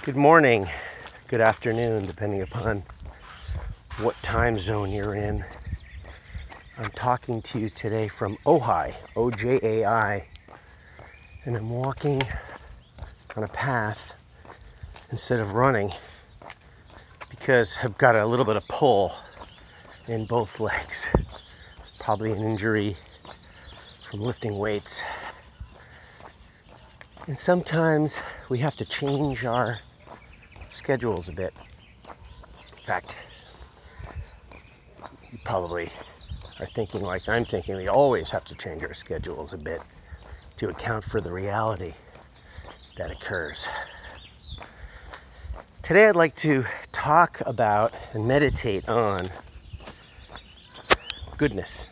Good morning, good afternoon, depending upon what time zone you're in. I'm talking to you today from Ojai, O-J-A-I, and I'm walking on a path instead of running because I've got a little bit of pull in both legs, probably an injury from lifting weights. And sometimes we have to change our schedules a bit. In fact, you probably are thinking like I'm thinking, we always have to change our schedules a bit to account for the reality that occurs. Today I'd like to talk about and meditate on goodness.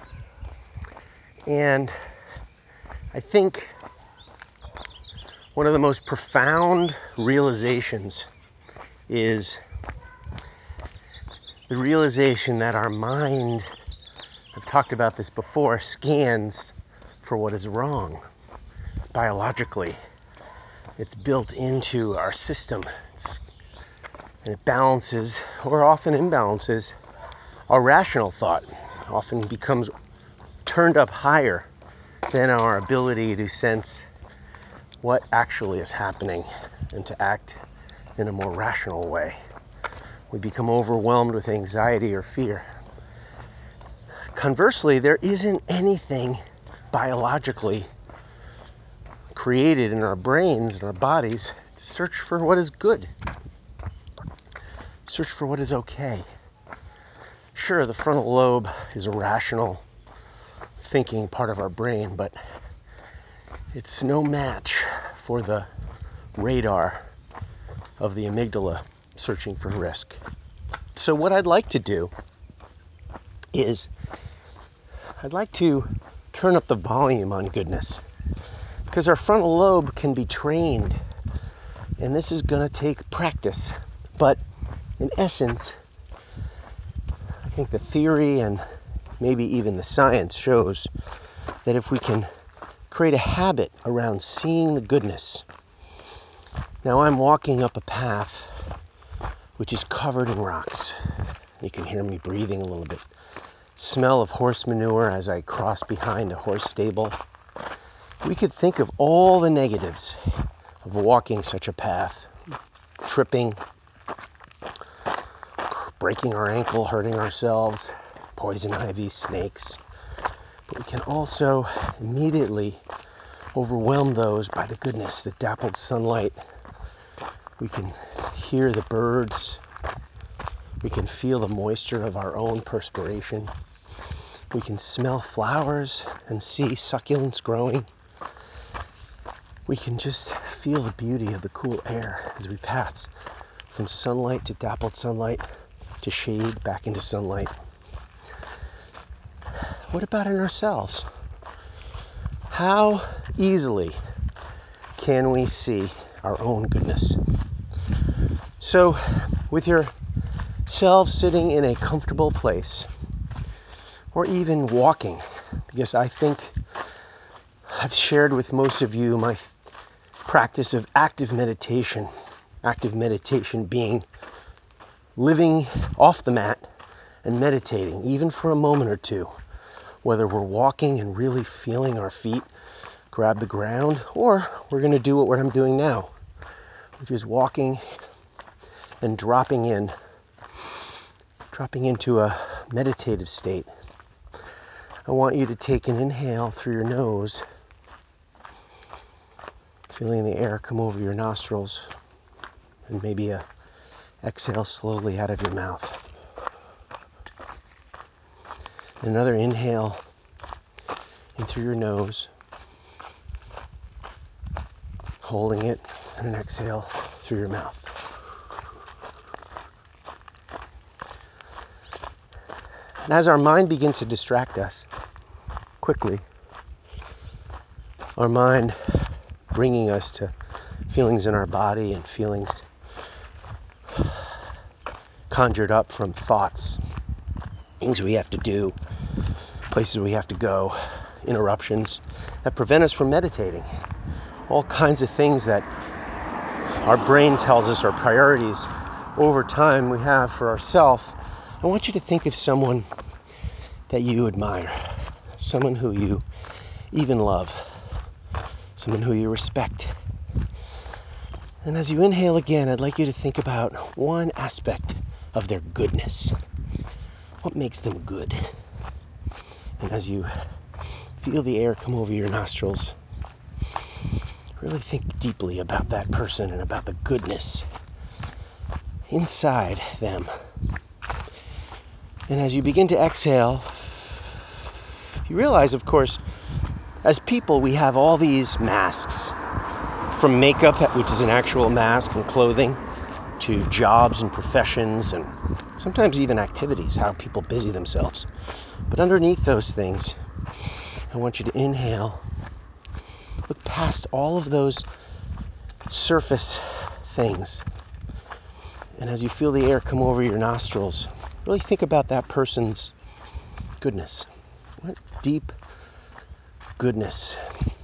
And I think one of the most profound realizations is the realization that our mind, I've talked about this before, scans for what is wrong biologically. It's built into our system, and it balances, or often imbalances, our rational thought. Often becomes turned up higher than our ability to sense what actually is happening and to act in a more rational way. We become overwhelmed with anxiety or fear. Conversely, there isn't anything biologically created in our brains and our bodies to search for what is good, search for what is okay. Sure, the frontal lobe is a rational thinking part of our brain, but it's no match for the radar of the amygdala searching for risk. So what I'd like to do is I'd like to turn up the volume on goodness, because our frontal lobe can be trained, and this is going to take practice. But in essence, I think the theory and maybe even the science shows that if we can create a habit around seeing the goodness. Now I'm walking up a path which is covered in rocks. You can hear me breathing a little bit. Smell of horse manure as I cross behind a horse stable. We could think of all the negatives of walking such a path. Tripping, breaking our ankle, hurting ourselves, poison ivy, snakes. But we can also immediately overwhelm those by the goodness, the dappled sunlight. We can hear the birds. We can feel the moisture of our own perspiration. We can smell flowers and see succulents growing. We can just feel the beauty of the cool air as we pass from sunlight to dappled sunlight to shade back into sunlight. What about in ourselves? How easily can we see our own goodness? So, with yourself sitting in a comfortable place, or even walking, because I think I've shared with most of you my practice of active meditation being living off the mat and meditating, even for a moment or two, whether we're walking and really feeling our feet grab the ground, or we're going to do what I'm doing now, which is walking and dropping into a meditative state. I want you to take an inhale through your nose, feeling the air come over your nostrils, and maybe a exhale slowly out of your mouth. Another inhale in through your nose, holding it, and an exhale through your mouth. And as our mind begins to distract us quickly, our mind bringing us to feelings in our body and feelings conjured up from thoughts, things we have to do, places we have to go, interruptions that prevent us from meditating, all kinds of things that our brain tells us our priorities over time we have for ourselves, I want you to think of someone that you admire, someone who you even love, someone who you respect. And as you inhale again, I'd like you to think about one aspect of their goodness. What makes them good? And as you feel the air come over your nostrils, really think deeply about that person and about the goodness inside them. And as you begin to exhale, you realize, of course, as people, we have all these masks. From makeup, which is an actual mask, and clothing, to jobs and professions, and sometimes even activities, how people busy themselves. But underneath those things, I want you to inhale, look past all of those surface things. And as you feel the air come over your nostrils, really think about that person's goodness. What deep goodness,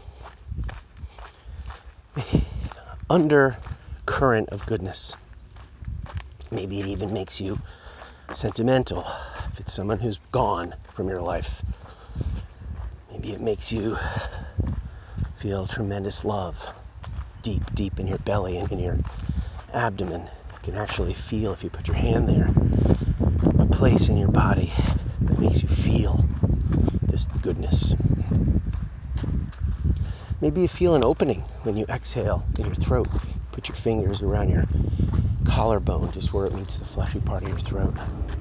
undercurrent of goodness. Maybe it even makes you sentimental if it's someone who's gone from your life. Maybe it makes you feel tremendous love deep, deep in your belly and in your abdomen. You can actually feel, if you put your hand there, a place in your body that makes you feel this goodness. Maybe you feel an opening when you exhale in your throat. Put your fingers around your collarbone, just where it meets the fleshy part of your throat.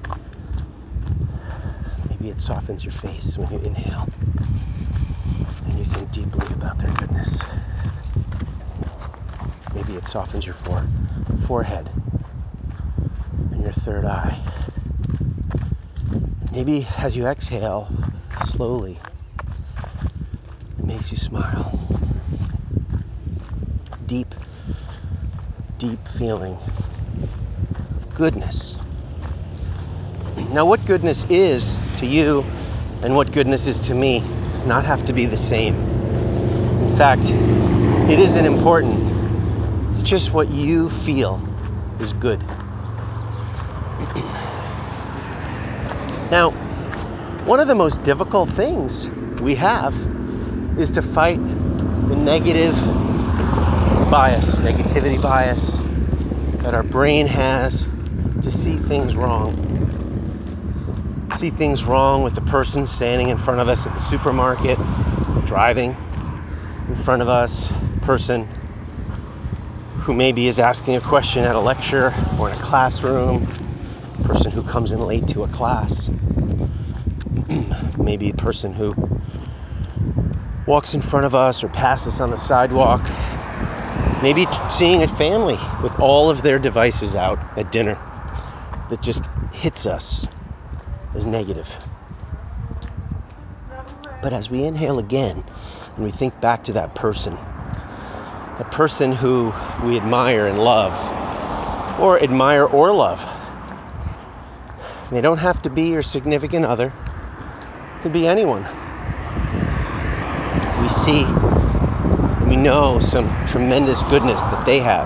Maybe it softens your face when you inhale and you think deeply about their goodness. Maybe it softens your forehead and your third eye. Maybe as you exhale slowly, it makes you smile. Deep, deep feeling of goodness. Now, what goodness is to you and what goodness is to me does not have to be the same. In fact, it isn't important. It's just what you feel is good. Now, one of the most difficult things we have is to fight the negativity bias that our brain has to see things wrong. See things wrong with the person standing in front of us at the supermarket, driving in front of us, person who maybe is asking a question at a lecture or in a classroom, person who comes in late to a class, maybe a person who walks in front of us or passes on the sidewalk, maybe seeing a family with all of their devices out at dinner that just hits us as negative. But as we inhale again and we think back to that person who we admire and love, or admire or love, they don't have to be your significant other, it could be anyone. We see and we know some tremendous goodness that they have.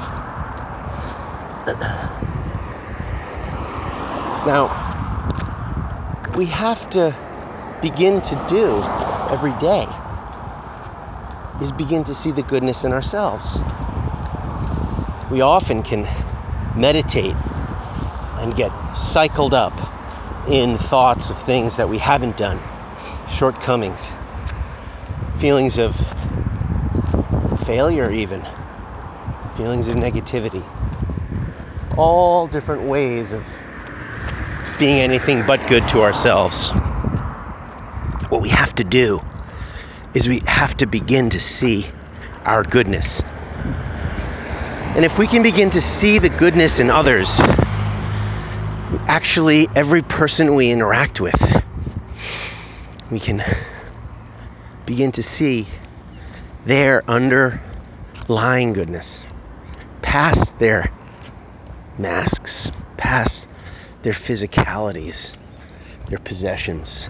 Now, we have to begin to do every day is begin to see the goodness in ourselves. We often can meditate and get cycled up in thoughts of things that we haven't done, shortcomings, feelings of failure even, feelings of negativity, all different ways of being anything but good to ourselves. What we have to do is we have to begin to see our goodness. And if we can begin to see the goodness in others, actually every person we interact with, we can begin to see their underlying goodness, past their masks, past their physicalities, their possessions,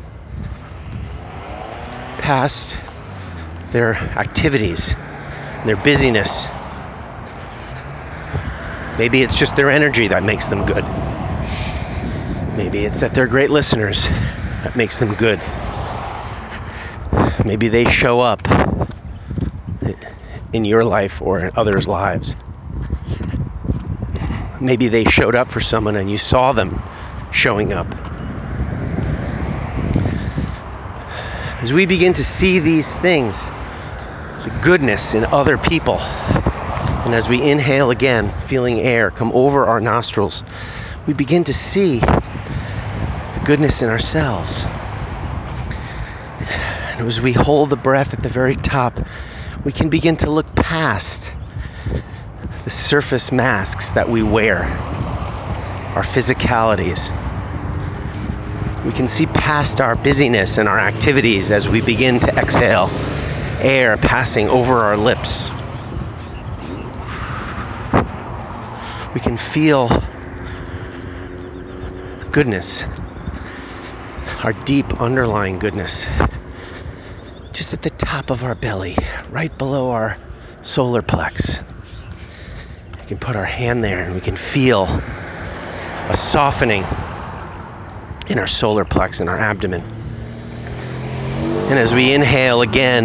past their activities, their busyness. Maybe it's just their energy that makes them good. Maybe it's that they're great listeners that makes them good. Maybe they show up in your life or in others' lives. Maybe they showed up for someone and you saw them showing up. As we begin to see these things, the goodness in other people, and as we inhale again, feeling air come over our nostrils, we begin to see the goodness in ourselves. And as we hold the breath at the very top, we can begin to look past the surface masks that we wear, our physicalities. We can see past our busyness and our activities as we begin to exhale, air passing over our lips. We can feel goodness, our deep underlying goodness, just at the top of our belly, right below our solar plex. We can put our hand there and we can feel a softening in our solar plex and our abdomen. And as we inhale again,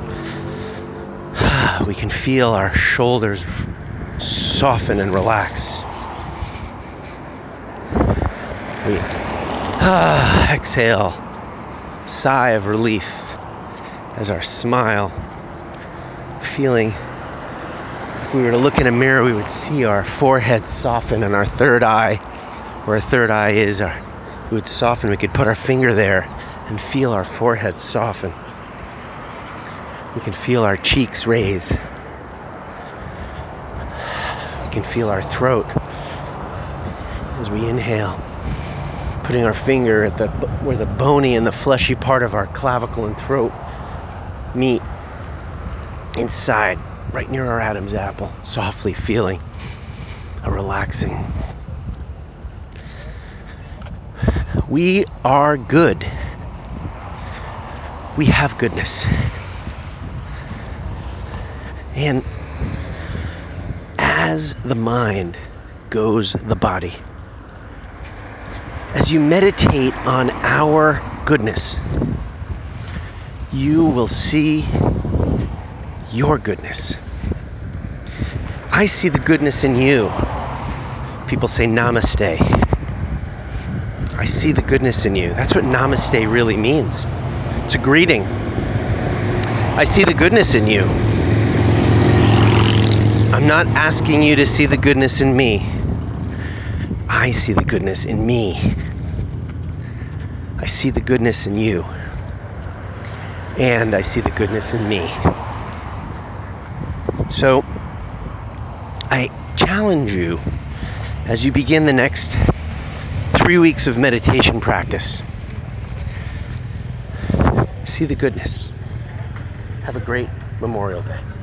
we can feel our shoulders soften and relax. We exhale, sigh of relief as our smile, feeling, if we were to look in a mirror, we would see our forehead soften and our third eye, where our third eye is, we would soften. We could put our finger there and feel our forehead soften. We can feel our cheeks raise. We can feel our throat as we inhale, putting our finger at where the bony and the fleshy part of our clavicle and throat meet inside, right near our Adam's apple, softly feeling a relaxing. We are good. We have goodness. And as the mind goes the body. As you meditate on our goodness, you will see your goodness. I see the goodness in you. People say namaste. I see the goodness in you. That's what namaste really means. It's a greeting. I see the goodness in you. I'm not asking you to see the goodness in me. I see the goodness in me. I see the goodness in you. And I see the goodness in me. So, I challenge you as you begin the next 3 weeks of meditation practice. See the goodness. Have a great Memorial Day.